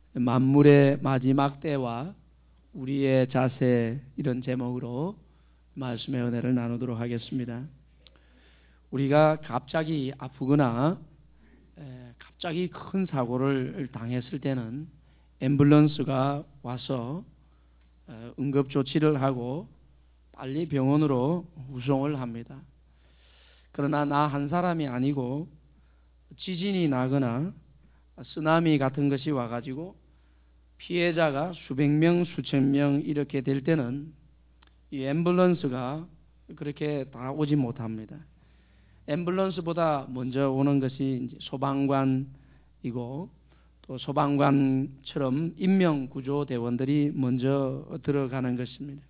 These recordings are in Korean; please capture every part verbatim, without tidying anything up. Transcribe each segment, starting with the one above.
만물의 마지막 때와 우리의 자세, 이런 제목으로 말씀의 은혜를 나누도록 하겠습니다. 우리가 갑자기 아프거나 갑자기 큰 사고를 당했을 때는 앰뷸런스가 와서 응급조치를 하고 빨리 병원으로 후송을 합니다. 그러나 나 한 사람이 아니고 지진이 나거나 쓰나미 같은 것이 와가지고 피해자가 수백 명, 수천 명 이렇게 될 때는 이 앰뷸런스가 그렇게 다 오지 못합니다. 앰뷸런스보다 먼저 오는 것이 이제 소방관이고, 또 소방관처럼 인명구조대원들이 먼저 들어가는 것입니다.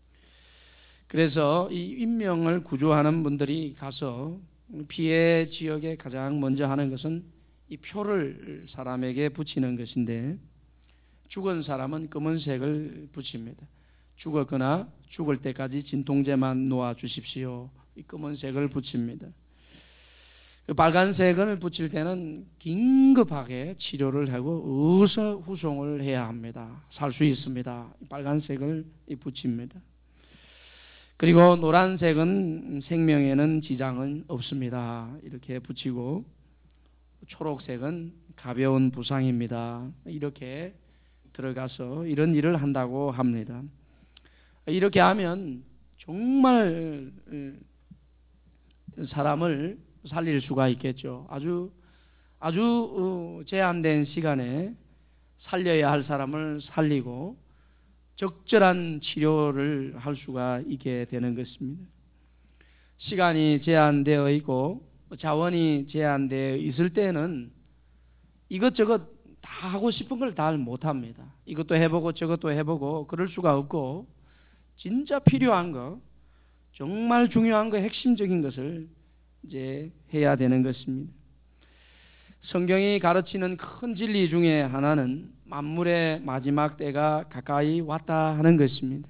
그래서 이 인명을 구조하는 분들이 가서 피해 지역에 가장 먼저 하는 것은 이 표를 사람에게 붙이는 것인데, 죽은 사람은 검은색을 붙입니다. 죽었거나 죽을 때까지 진통제만 놓아 주십시오. 이 검은색을 붙입니다. 그 빨간색을 붙일 때는 긴급하게 치료를 하고 어서 후송을 해야 합니다. 살 수 있습니다. 빨간색을 붙입니다. 그리고 노란색은 생명에는 지장은 없습니다. 이렇게 붙이고, 초록색은 가벼운 부상입니다. 이렇게 들어가서 이런 일을 한다고 합니다. 이렇게 하면 정말 사람을 살릴 수가 있겠죠. 아주 아주 제한된 시간에 살려야 할 사람을 살리고 적절한 치료를 할 수가 있게 되는 것입니다. 시간이 제한되어 있고 자원이 제한되어 있을 때는 이것저것 다 하고 싶은 걸 다 못합니다. 이것도 해보고 저것도 해보고 그럴 수가 없고, 진짜 필요한 거, 정말 중요한 거, 핵심적인 것을 이제 해야 되는 것입니다. 성경이 가르치는 큰 진리 중에 하나는 만물의 마지막 때가 가까이 왔다 하는 것입니다.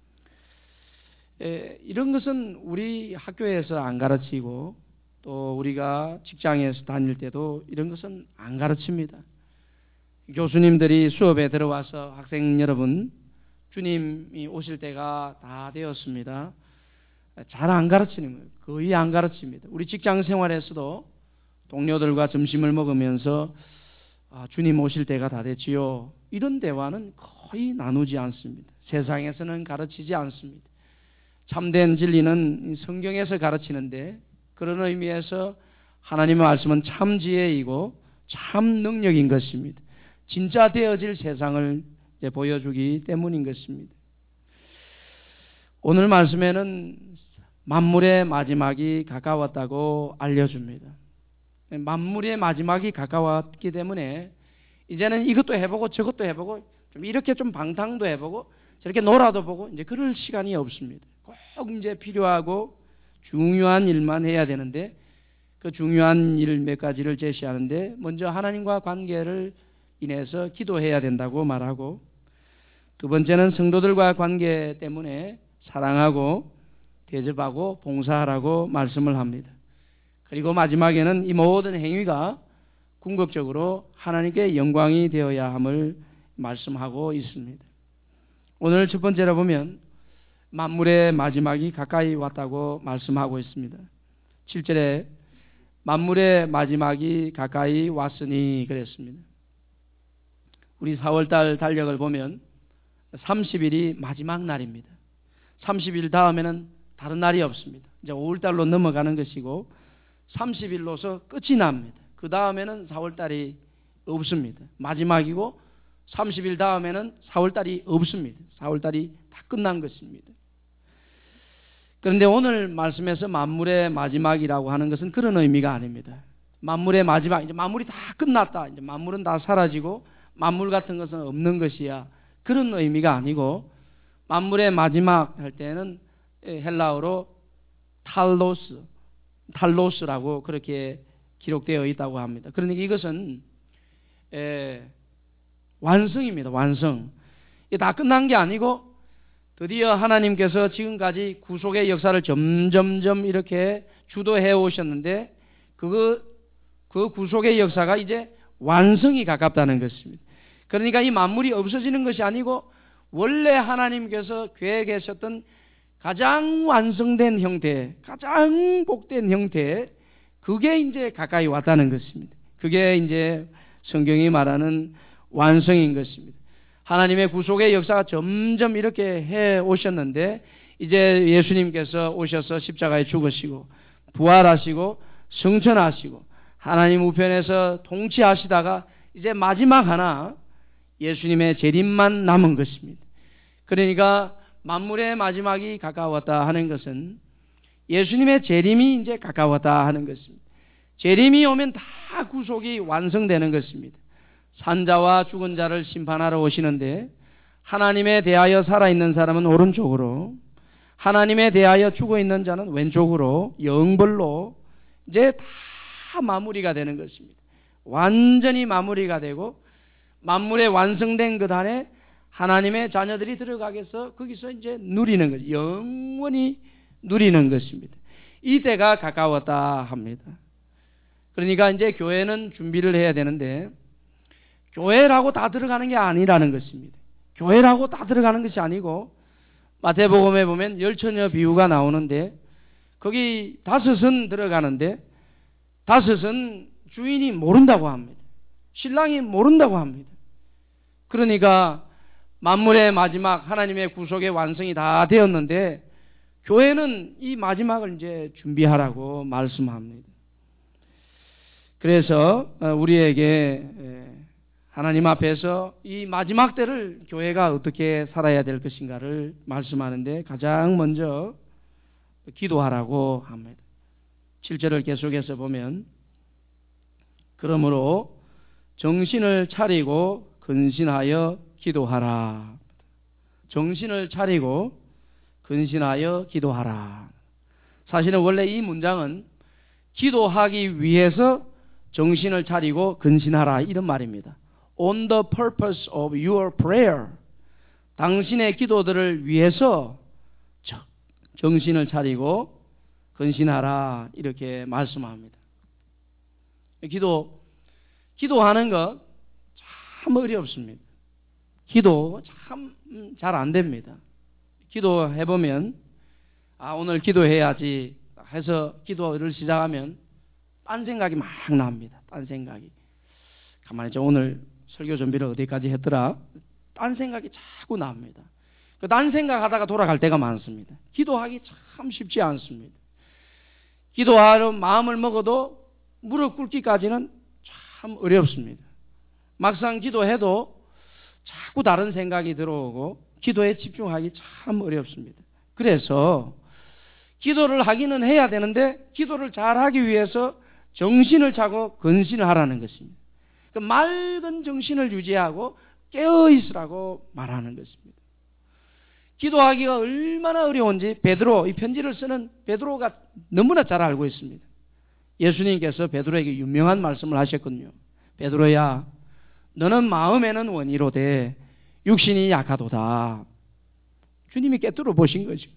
에, 이런 것은 우리 학교에서 안 가르치고, 또 우리가 직장에서 다닐 때도 이런 것은 안 가르칩니다. 교수님들이 수업에 들어와서 학생 여러분, 주님이 오실 때가 다 되었습니다, 잘 안 가르치는 거예요. 거의 안 가르칩니다. 우리 직장 생활에서도 동료들과 점심을 먹으면서 아, 주님 오실 때가 다 됐지요, 이런 대화는 거의 나누지 않습니다. 세상에서는 가르치지 않습니다. 참된 진리는 성경에서 가르치는데, 그런 의미에서 하나님의 말씀은 참 지혜이고 참 능력인 것입니다. 진짜 되어질 세상을 이제 보여주기 때문인 것입니다. 오늘 말씀에는 만물의 마지막이 가까웠다고 알려줍니다. 만물의 마지막이 가까웠기 때문에 이제는 이것도 해보고 저것도 해보고 좀 이렇게 좀 방탕도 해보고 저렇게 놀아도 보고 이제 그럴 시간이 없습니다. 꼭 이제 필요하고 중요한 일만 해야 되는데, 그 중요한 일 몇 가지를 제시하는데, 먼저 하나님과 관계를 인해서 기도해야 된다고 말하고, 두 번째는 성도들과 관계 때문에 사랑하고 대접하고 봉사하라고 말씀을 합니다. 그리고 마지막에는 이 모든 행위가 궁극적으로 하나님께 영광이 되어야 함을 말씀하고 있습니다. 오늘 첫 번째로 보면 만물의 마지막이 가까이 왔다고 말씀하고 있습니다. 칠 절에 만물의 마지막이 가까이 왔으니 그랬습니다. 우리 사월달 달력을 보면 삼십 일이 마지막 날입니다. 삼십 일 다음에는 다른 날이 없습니다. 이제 오월달로 넘어가는 것이고 삼십 일로서 끝이 납니다. 그 다음에는 사월달이 없습니다. 마지막이고 삼십 일 다음에는 사월달이 없습니다. 사월달이 다 끝난 것입니다. 그런데 오늘 말씀에서 만물의 마지막이라고 하는 것은 그런 의미가 아닙니다. 만물의 마지막, 이제 만물이 다 끝났다, 이제 만물은 다 사라지고 만물 같은 것은 없는 것이야, 그런 의미가 아니고, 만물의 마지막 할 때는 헬라어로 탈로스, 탈로스라고 그렇게 기록되어 있다고 합니다. 그러니까 이것은 에, 완성입니다. 완성. 이게 다 끝난 게 아니고 드디어 하나님께서 지금까지 구속의 역사를 점점점 이렇게 주도해 오셨는데, 그거, 그 구속의 역사가 이제 완성이 가깝다는 것입니다. 그러니까 이 만물이 없어지는 것이 아니고 원래 하나님께서 계획하셨던 가장 완성된 형태, 가장 복된 형태, 그게 이제 가까이 왔다는 것입니다. 그게 이제 성경이 말하는 완성인 것입니다. 하나님의 구속의 역사가 점점 이렇게 해 오셨는데 이제 예수님께서 오셔서 십자가에 죽으시고 부활하시고 승천하시고 하나님 우편에서 통치하시다가 이제 마지막 하나 예수님의 재림만 남은 것입니다. 그러니까 만물의 마지막이 가까웠다 하는 것은 예수님의 재림이 이제 가까웠다 하는 것입니다. 재림이 오면 다 구속이 완성되는 것입니다. 산자와 죽은 자를 심판하러 오시는데 하나님에 대하여 살아있는 사람은 오른쪽으로, 하나님에 대하여 죽어있는 자는 왼쪽으로 영벌로 이제 다 마무리가 되는 것입니다. 완전히 마무리가 되고 만물의 완성된 그 안에 하나님의 자녀들이 들어가게서 거기서 이제 누리는 거죠. 영원히 누리는 것입니다. 이 때가 가까웠다 합니다. 그러니까 이제 교회는 준비를 해야 되는데 교회라고 다 들어가는 게 아니라는 것입니다. 교회라고 다 들어가는 것이 아니고 마태복음에 보면 열처녀 비유가 나오는데 거기 다섯은 들어가는데 다섯은 주인이 모른다고 합니다. 신랑이 모른다고 합니다. 그러니까 만물의 마지막 하나님의 구속의 완성이 다 되었는데 교회는 이 마지막을 이제 준비하라고 말씀합니다. 그래서 우리에게 하나님 앞에서 이 마지막 때를 교회가 어떻게 살아야 될 것인가를 말씀하는데 가장 먼저 기도하라고 합니다. 칠 절을 계속해서 보면 그러므로 정신을 차리고 근신하여 기도하라. 정신을 차리고 근신하여 기도하라. 사실은 원래 이 문장은 기도하기 위해서 정신을 차리고 근신하라 이런 말입니다. On the purpose of your prayer. 당신의 기도들을 위해서 정신을 차리고 근신하라 이렇게 말씀합니다. 기도, 기도하는 것 참 어렵습니다. 기도 참 잘 안 됩니다. 기도해보면 아 오늘 기도해야지 해서 기도를 시작하면 딴 생각이 막 납니다. 딴 생각이. 가만히 있자 오늘 설교 준비를 어디까지 했더라? 딴 생각이 자꾸 납니다. 그 딴 생각하다가 돌아갈 때가 많습니다. 기도하기 참 쉽지 않습니다. 기도하러 마음을 먹어도 무릎 꿇기까지는 참 어렵습니다. 막상 기도해도 자꾸 다른 생각이 들어오고 기도에 집중하기 참 어렵습니다. 그래서 기도를 하기는 해야 되는데 기도를 잘하기 위해서 정신을 차고 근신을 하라는 것입니다. 그 맑은 정신을 유지하고 깨어있으라고 말하는 것입니다. 기도하기가 얼마나 어려운지 베드로, 이 편지를 쓰는 베드로가 너무나 잘 알고 있습니다. 예수님께서 베드로에게 유명한 말씀을 하셨거든요. 베드로야, 너는 마음에는 원이로되 육신이 약하도다. 주님이 깨뜨려 보신 거죠.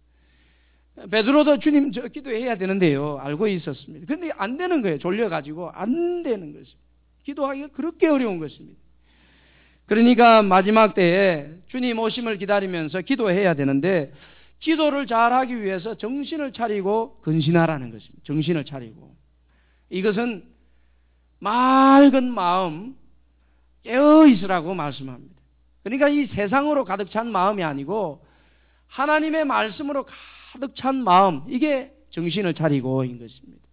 베드로도 주님 저 기도해야 되는데요. 알고 있었습니다. 그런데 안 되는 거예요. 졸려가지고 안 되는 것입니다. 기도하기가 그렇게 어려운 것입니다. 그러니까 마지막 때에 주님 오심을 기다리면서 기도해야 되는데 기도를 잘하기 위해서 정신을 차리고 근신하라는 것입니다. 정신을 차리고. 이것은 맑은 마음 깨어있으라고 말씀합니다. 그러니까 이 세상으로 가득 찬 마음이 아니고 하나님의 말씀으로 가득 찬 마음, 이게 정신을 차리고인 것입니다.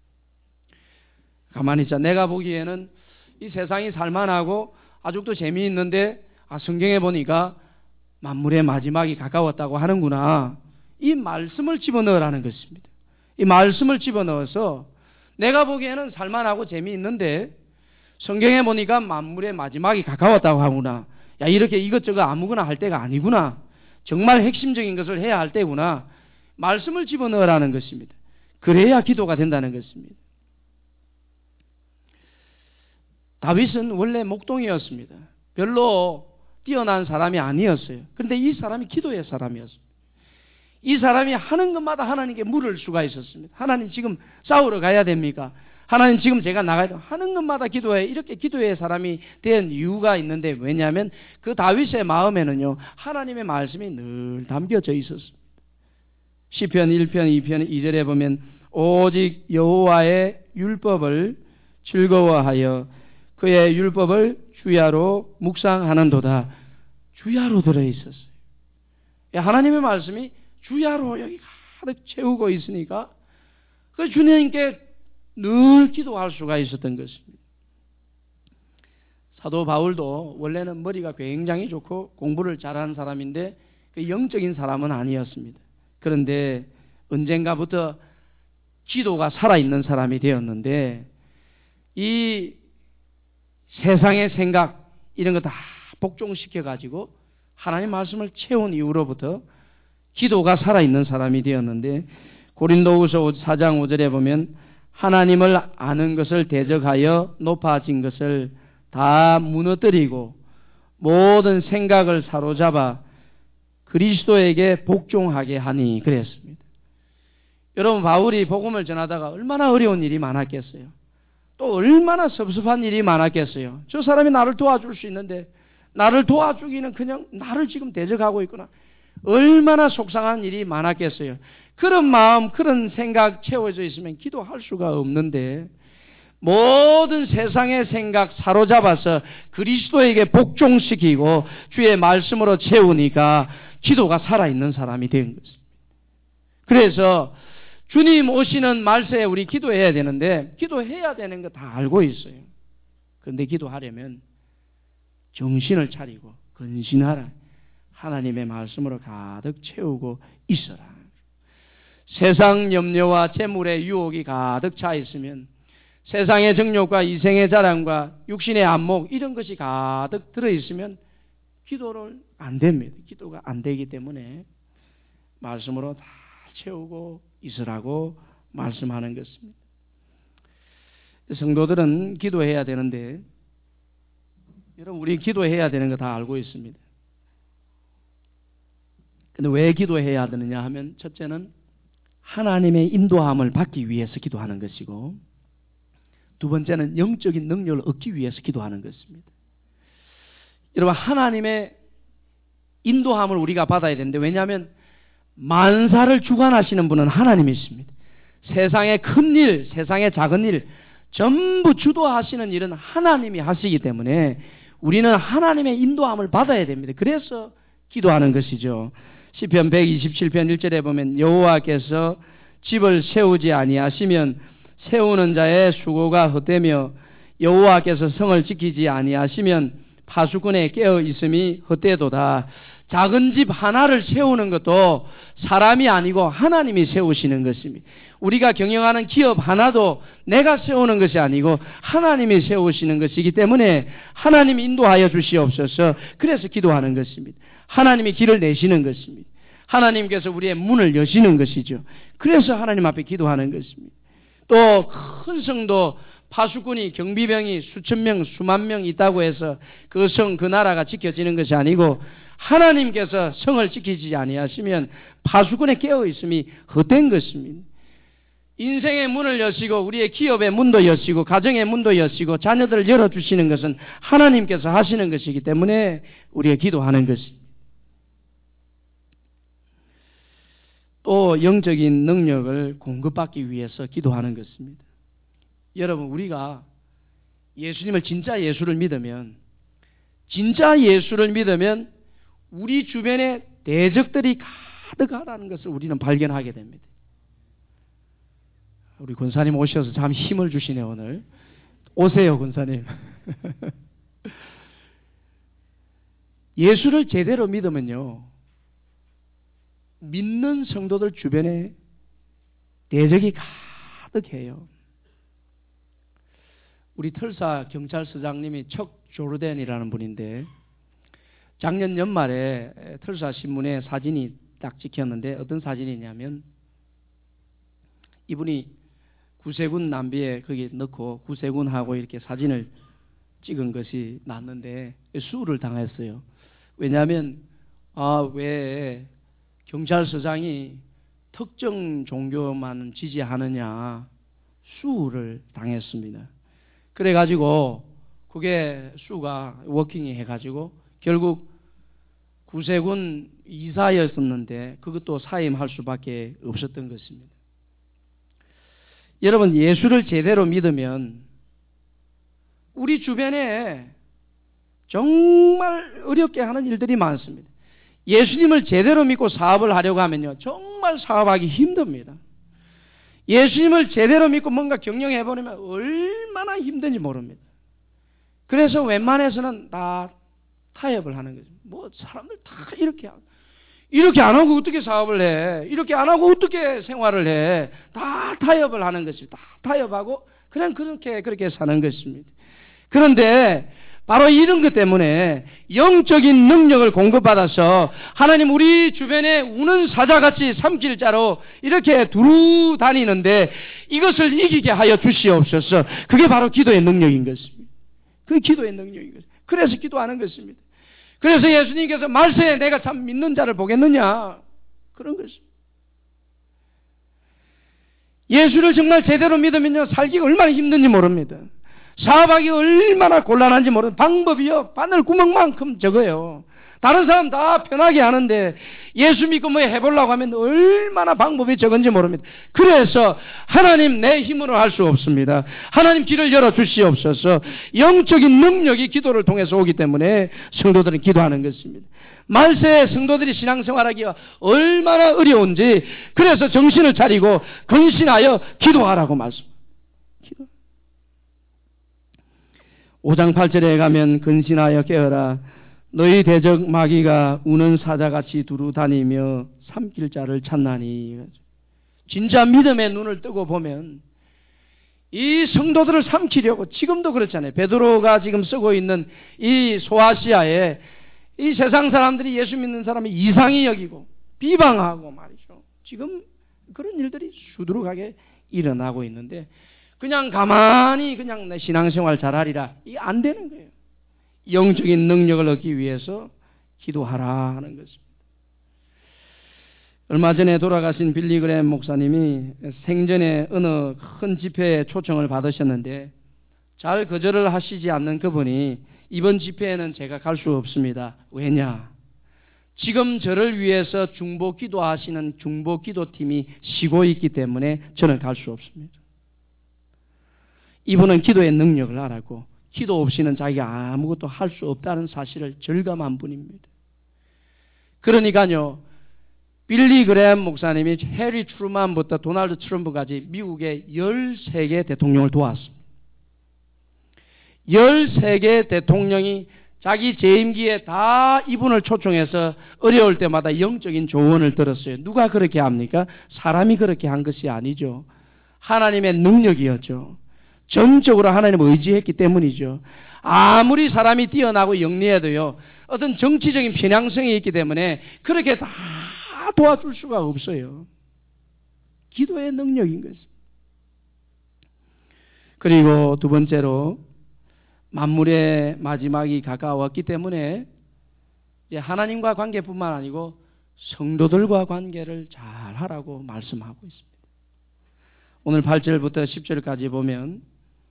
가만히 있자. 내가 보기에는 이 세상이 살만하고 아직도 재미있는데 아 성경에 보니까 만물의 마지막이 가까웠다고 하는구나. 이 말씀을 집어넣으라는 것입니다. 이 말씀을 집어넣어서 내가 보기에는 살만하고 재미있는데 성경에 보니까 만물의 마지막이 가까웠다고 하구나. 야 이렇게 이것저것 아무거나 할 때가 아니구나. 정말 핵심적인 것을 해야 할 때구나. 말씀을 집어넣으라는 것입니다. 그래야 기도가 된다는 것입니다. 다윗은 원래 목동이었습니다. 별로 뛰어난 사람이 아니었어요. 그런데 이 사람이 기도의 사람이었습니다. 이 사람이 하는 것마다 하나님께 물을 수가 있었습니다. 하나님 지금 싸우러 가야 됩니까? 하나님 지금 제가 나가야 돼. 하는 것마다 기도해. 이렇게 기도의 사람이 된 이유가 있는데 왜냐하면 그 다윗의 마음에는요 하나님의 말씀이 늘 담겨져 있었습니다. 시편 일 편 이 편 이 절에 보면 오직 여호와의 율법을 즐거워하여 그의 율법을 주야로 묵상하는도다. 주야로 들어있었어요. 하나님의 말씀이 주야로 여기 가득 채우고 있으니까 그 주님께 늘 기도할 수가 있었던 것입니다. 사도 바울도 원래는 머리가 굉장히 좋고 공부를 잘하는 사람인데 그 영적인 사람은 아니었습니다. 그런데 언젠가부터 기도가 살아있는 사람이 되었는데 이 세상의 생각 이런 거 다 복종시켜가지고 하나님 말씀을 채운 이후로부터 기도가 살아있는 사람이 되었는데 고린도후서 사 장 오 절에 보면 하나님을 아는 것을 대적하여 높아진 것을 다 무너뜨리고 모든 생각을 사로잡아 그리스도에게 복종하게 하니 그랬습니다. 여러분 바울이 복음을 전하다가 얼마나 어려운 일이 많았겠어요. 또 얼마나 섭섭한 일이 많았겠어요. 저 사람이 나를 도와줄 수 있는데 나를 도와주기는 그냥 나를 지금 대적하고 있구나. 얼마나 속상한 일이 많았겠어요. 그런 마음 그런 생각 채워져 있으면 기도할 수가 없는데 모든 세상의 생각 사로잡아서 그리스도에게 복종시키고 주의 말씀으로 채우니까 기도가 살아있는 사람이 된 것입니다. 그래서 주님 오시는 말세에 우리 기도해야 되는데 기도해야 되는 거 다 알고 있어요. 그런데 기도하려면 정신을 차리고 근신하라. 하나님의 말씀으로 가득 채우고 있어라. 세상 염려와 재물의 유혹이 가득 차 있으면 세상의 정욕과 이생의 자랑과 육신의 안목 이런 것이 가득 들어있으면 기도를 안 됩니다. 기도가 안 되기 때문에 말씀으로 다 채우고 있으라고 말씀하는 것입니다. 성도들은 기도해야 되는데 여러분 우리 기도해야 되는 거 다 알고 있습니다. 근데 왜 기도해야 되느냐 하면 첫째는 하나님의 인도함을 받기 위해서 기도하는 것이고 두 번째는 영적인 능력을 얻기 위해서 기도하는 것입니다. 여러분 하나님의 인도함을 우리가 받아야 되는데 왜냐하면 만사를 주관하시는 분은 하나님이십니다. 세상의 큰 일, 세상의 작은 일 전부 주도하시는 일은 하나님이 하시기 때문에 우리는 하나님의 인도함을 받아야 됩니다. 그래서 기도하는 것이죠. 시편 백이십칠 편 일 절에 보면 여호와께서 집을 세우지 아니하시면 세우는 자의 수고가 헛되며 여호와께서 성을 지키지 아니하시면 파수꾼의 깨어 있음이 헛되도다. 작은 집 하나를 세우는 것도 사람이 아니고 하나님이 세우시는 것입니다. 우리가 경영하는 기업 하나도 내가 세우는 것이 아니고 하나님이 세우시는 것이기 때문에 하나님이 인도하여 주시옵소서. 그래서 기도하는 것입니다. 하나님이 길을 내시는 것입니다. 하나님께서 우리의 문을 여시는 것이죠. 그래서 하나님 앞에 기도하는 것입니다. 또 큰 성도 파수꾼이 경비병이 수천 명 수만 명 있다고 해서 그 성 그 나라가 지켜지는 것이 아니고 하나님께서 성을 지키지 아니하시면 파수꾼에 깨어 있음이 헛된 것입니다. 인생의 문을 여시고 우리의 기업의 문도 여시고 가정의 문도 여시고 자녀들을 열어주시는 것은 하나님께서 하시는 것이기 때문에 우리가 기도하는 것입니다. 또 영적인 능력을 공급받기 위해서 기도하는 것입니다. 여러분 우리가 예수님을 진짜 예수를 믿으면 진짜 예수를 믿으면 우리 주변에 대적들이 가득하다는 것을 우리는 발견하게 됩니다. 우리 권사님 오셔서 참 힘을 주시네 오늘. 오세요 권사님. 예수를 제대로 믿으면요 믿는 성도들 주변에 대적이 가득해요. 우리 털사 경찰서장님이 척 조르덴이라는 분인데 작년 연말에 털사 신문에 사진이 딱 찍혔는데 어떤 사진이냐면 이분이 구세군 남비에 거기 넣고 구세군하고 이렇게 사진을 찍은 것이 났는데 수를 당했어요. 왜냐하면 아, 왜 경찰서장이 특정 종교만 지지하느냐 수를 당했습니다. 그래가지고 그게 수가 워킹이 해가지고 결국 구세군 이사였었는데 그것도 사임할 수밖에 없었던 것입니다. 여러분, 예수를 제대로 믿으면 우리 주변에 정말 어렵게 하는 일들이 많습니다. 예수님을 제대로 믿고 사업을 하려고 하면요, 정말 사업하기 힘듭니다. 예수님을 제대로 믿고 뭔가 경영해보려면 얼마나 힘든지 모릅니다. 그래서 웬만해서는 다 타협을 하는 거죠. 뭐 사람들 다 이렇게 하고, 이렇게 안 하고 어떻게 사업을 해? 이렇게 안 하고 어떻게 생활을 해? 다 타협을 하는 것입니다. 다 타협하고 그냥 그렇게 그렇게 사는 것입니다. 그런데 바로 이런 것 때문에 영적인 능력을 공급받아서 하나님 우리 주변에 우는 사자같이 삼킬 자로 이렇게 두루 다니는데 이것을 이기게 하여 주시옵소서. 그게 바로 기도의 능력인 것입니다. 그게 기도의 능력인 것입니다. 그래서 기도하는 것입니다. 그래서 예수님께서 말세에 내가 참 믿는 자를 보겠느냐, 그런 것입니다. 예수를 정말 제대로 믿으면요, 살기가 얼마나 힘든지 모릅니다. 사업하기 얼마나 곤란한지 모르는 방법이요, 바늘 구멍만큼 적어요. 다른 사람 다 편하게 하는데 예수 믿고 뭐 해보려고 하면 얼마나 방법이 적은지 모릅니다. 그래서 하나님, 내 힘으로 할 수 없습니다. 하나님, 길을 열어 주시옵소서. 영적인 능력이 기도를 통해서 오기 때문에 성도들은 기도하는 것입니다. 말세에 성도들이 신앙생활하기가 얼마나 어려운지, 그래서 정신을 차리고 근신하여 기도하라고 말씀합니다. 기도. 오 장 팔 절에 가면 근신하여 깨어라. 너희 대적 마귀가 우는 사자같이 두루 다니며 삼킬 자를 찾나니. 진짜 믿음의 눈을 뜨고 보면 이 성도들을 삼키려고, 지금도 그렇잖아요. 베드로가 지금 쓰고 있는 이 소아시아에 이 세상 사람들이 예수 믿는 사람이 이상히 여기고 비방하고 말이죠. 지금 그런 일들이 수두룩하게 일어나고 있는데 그냥 가만히 그냥 내 신앙생활 잘하리라, 이게 안 되는 거예요. 영적인 능력을 얻기 위해서 기도하라 하는 것입니다. 얼마 전에 돌아가신 빌리 그레엄 목사님이 생전에 어느 큰 집회에 초청을 받으셨는데 잘 거절을 하시지 않는 그분이 이번 집회에는 제가 갈 수 없습니다. 왜냐? 지금 저를 위해서 중보 기도하시는 중보 기도팀이 쉬고 있기 때문에 저는 갈 수 없습니다. 이분은 기도의 능력을 알았고 기도 없이는 자기가 아무것도 할 수 없다는 사실을 절감한 분입니다. 그러니까요, 빌리 그레엄 목사님이 해리 트루만부터 도널드 트럼프까지 미국의 열세 개 대통령을 도왔습니다. 열세 개 대통령이 자기 재임기에 다 이분을 초청해서 어려울 때마다 영적인 조언을 들었어요. 누가 그렇게 합니까? 사람이 그렇게 한 것이 아니죠. 하나님의 능력이었죠. 전적으로 하나님을 의지했기 때문이죠. 아무리 사람이 뛰어나고 영리해도요, 어떤 정치적인 편향성이 있기 때문에 그렇게 다 도와줄 수가 없어요. 기도의 능력인 것입니다. 그리고 두 번째로 만물의 마지막이 가까웠기 때문에 이제 하나님과 관계뿐만 아니고 성도들과 관계를 잘 하라고 말씀하고 있습니다. 오늘 팔 절부터 십 절까지 보면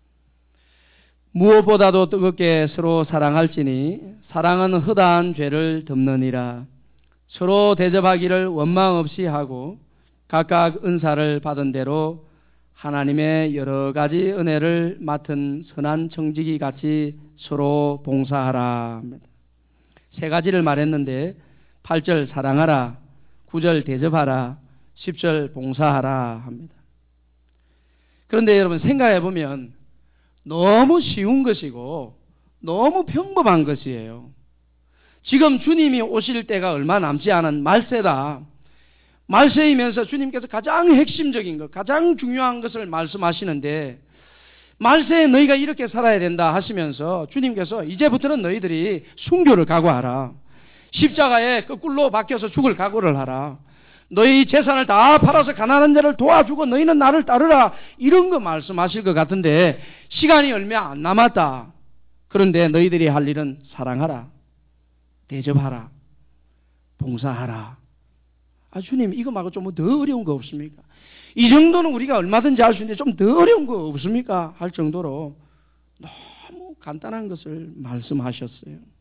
무엇보다도 뜨겁게 서로 사랑할지니 사랑은 허다한 죄를 덮느니라. 서로 대접하기를 원망 없이 하고 각각 은사를 받은 대로 하나님의 여러 가지 은혜를 맡은 선한 청지기 같이 서로 봉사하라 합니다. 세 가지를 말했는데 팔 절 사랑하라, 구 절 대접하라, 십 절 봉사하라 합니다. 그런데 여러분 생각해 보면 너무 쉬운 것이고 너무 평범한 것이에요. 지금 주님이 오실 때가 얼마 남지 않은 말세다. 말세이면서 주님께서 가장 핵심적인 것, 가장 중요한 것을 말씀하시는데 말세에 너희가 이렇게 살아야 된다 하시면서 주님께서 이제부터는 너희들이 순교를 각오하라. 십자가에 거꾸로 박혀서 죽을 각오를 하라. 너희 재산을 다 팔아서 가난한 자를 도와주고 너희는 나를 따르라. 이런 거 말씀하실 것 같은데 시간이 얼마 안 남았다. 그런데 너희들이 할 일은 사랑하라, 대접하라, 봉사하라 아, 주님, 이거 말고 좀 더 어려운 거 없습니까? 이 정도는 우리가 얼마든지 할 수 있는데 좀 더 어려운 거 없습니까? 할 정도로 너무 간단한 것을 말씀하셨어요.